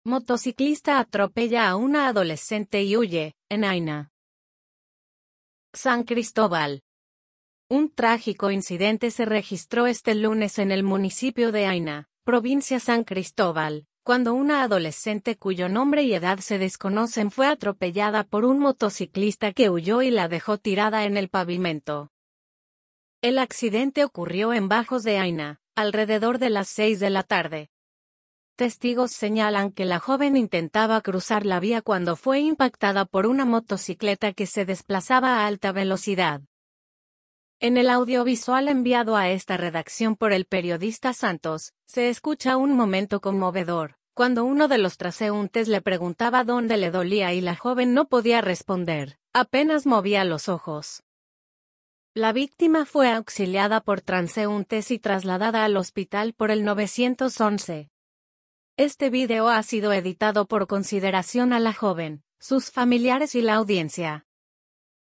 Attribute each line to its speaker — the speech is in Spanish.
Speaker 1: Motociclista atropella a una adolescente y huye, en Aina, San Cristóbal. Un trágico incidente se registró este lunes en el municipio de Aina, provincia San Cristóbal, cuando una adolescente cuyo nombre y edad se desconocen fue atropellada por un motociclista que huyó y la dejó tirada en el pavimento. El accidente ocurrió en Bajos de Aina, alrededor de las 6 de la tarde. Testigos señalan que la joven intentaba cruzar la vía cuando fue impactada por una motocicleta que se desplazaba a alta velocidad. En el audiovisual enviado a esta redacción por el periodista Santos, se escucha un momento conmovedor, cuando uno de los transeúntes le preguntaba dónde le dolía y la joven no podía responder, apenas movía los ojos. La víctima fue auxiliada por transeúntes y trasladada al hospital por el 911. Este video ha sido editado por consideración a la joven, sus familiares y la audiencia.